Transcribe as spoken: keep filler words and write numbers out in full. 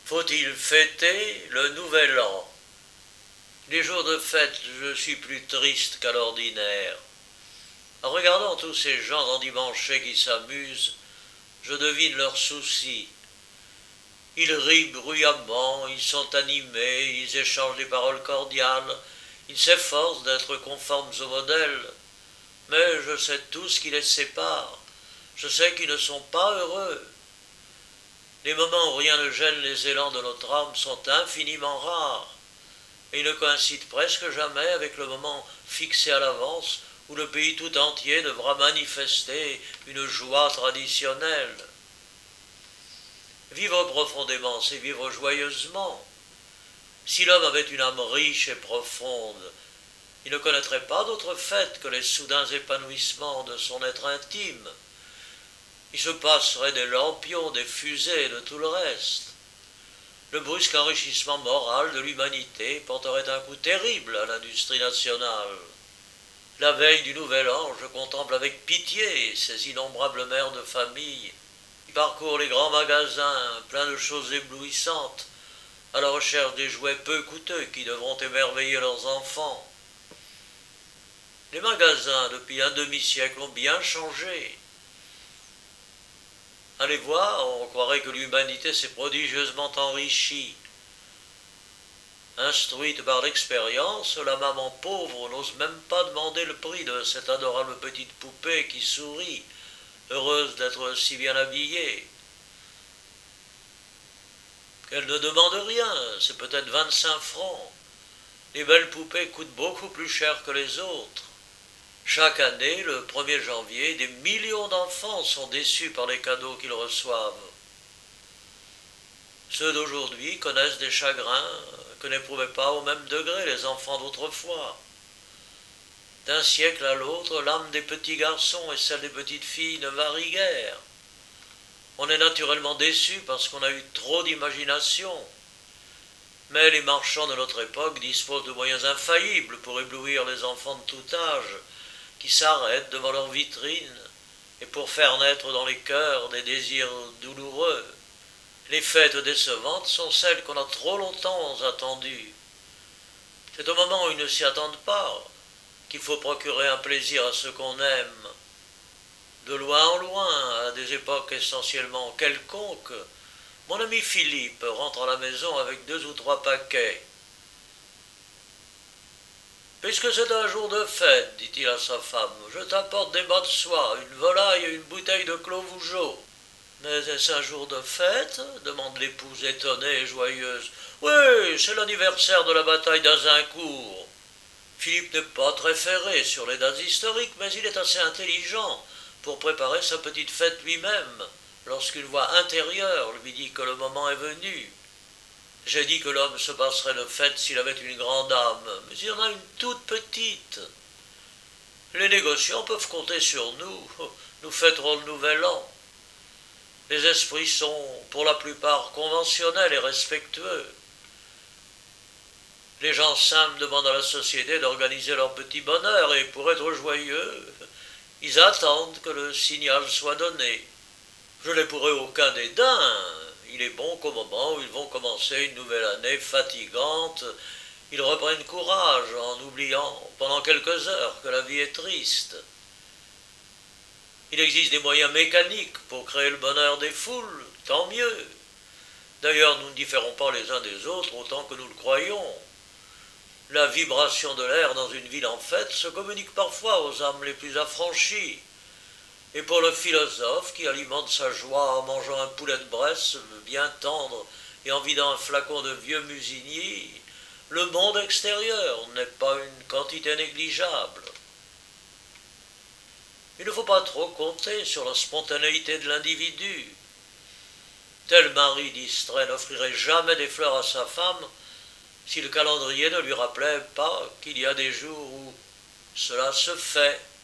Faut-il fêter le nouvel an? Les jours de fête, je suis plus triste qu'à l'ordinaire. En regardant tous ces gens endimanchés qui s'amusent, je devine leurs soucis. Ils rient bruyamment, ils sont animés, ils échangent des paroles cordiales, ils s'efforcent d'être conformes au modèle. Mais je sais tout ce qui les sépare. Je sais qu'ils ne sont pas heureux. Les moments où rien ne gêne les élans de notre âme sont infiniment rares, et ils ne coïncident presque jamais avec le moment fixé à l'avance où le pays tout entier devra manifester une joie traditionnelle. Vivre profondément, c'est vivre joyeusement. Si l'homme avait une âme riche et profonde, il ne connaîtrait pas d'autre fête que les soudains épanouissements de son être intime. Il se passerait des lampions, des fusées et de tout le reste. Le brusque enrichissement moral de l'humanité porterait un coup terrible à l'industrie nationale. La veille du Nouvel An, je contemple avec pitié ces innombrables mères de famille qui parcourent les grands magasins pleins de choses éblouissantes à la recherche des jouets peu coûteux qui devront émerveiller leurs enfants. Les magasins, depuis un demi-siècle, ont bien changé. À les voir, on croirait que l'humanité s'est prodigieusement enrichie. Instruite par l'expérience, la maman pauvre n'ose même pas demander le prix de cette adorable petite poupée qui sourit, heureuse d'être si bien habillée. Elle ne demande rien, c'est peut-être vingt-cinq francs. Les belles poupées coûtent beaucoup plus cher que les autres. Chaque année, le premier janvier, des millions d'enfants sont déçus par les cadeaux qu'ils reçoivent. Ceux d'aujourd'hui connaissent des chagrins que n'éprouvaient pas au même degré les enfants d'autrefois. D'un siècle à l'autre, l'âme des petits garçons et celle des petites filles ne varient guère. On est naturellement déçu parce qu'on a eu trop d'imagination. Mais les marchands de notre époque disposent de moyens infaillibles pour éblouir les enfants de tout âge, qui s'arrêtent devant leurs vitrines et pour faire naître dans les cœurs des désirs douloureux. Les fêtes décevantes sont celles qu'on a trop longtemps attendues. C'est au moment où ils ne s'y attendent pas qu'il faut procurer un plaisir à ceux qu'on aime. De loin en loin, à des époques essentiellement quelconques, mon ami Philippe rentre à la maison avec deux ou trois paquets. « Puisque c'est un jour de fête, dit-il à sa femme, je t'apporte des bas de soie, une volaille et une bouteille de clos Vougeot. »« Mais est-ce un jour de fête ?» demande l'épouse étonnée et joyeuse. « Oui, c'est l'anniversaire de la bataille d'Azincourt. » Philippe n'est pas très ferré sur les dates historiques, mais il est assez intelligent pour préparer sa petite fête lui-même, lorsqu'une voix intérieure lui dit que le moment est venu. J'ai dit que l'homme se passerait de fête s'il avait une grande âme, mais il y en a une toute petite. Les négociants peuvent compter sur nous, nous fêterons le nouvel an. Les esprits sont, pour la plupart, conventionnels et respectueux. Les gens simples demandent à la société d'organiser leur petit bonheur, et pour être joyeux, ils attendent que le signal soit donné. Je n'ai pour eux aucun dédain. Il est bon qu'au moment où ils vont commencer une nouvelle année fatigante, ils reprennent courage en oubliant pendant quelques heures que la vie est triste. Il existe des moyens mécaniques pour créer le bonheur des foules, tant mieux. D'ailleurs, nous ne différons pas les uns des autres autant que nous le croyons. La vibration de l'air dans une ville en fête se communique parfois aux âmes les plus affranchies. Et pour le philosophe qui alimente sa joie en mangeant un poulet de Bresse bien tendre et en vidant un flacon de vieux musigny, le monde extérieur n'est pas une quantité négligeable. Il ne faut pas trop compter sur la spontanéité de l'individu. Tel mari distrait n'offrirait jamais des fleurs à sa femme si le calendrier ne lui rappelait pas qu'il y a des jours où cela se fait.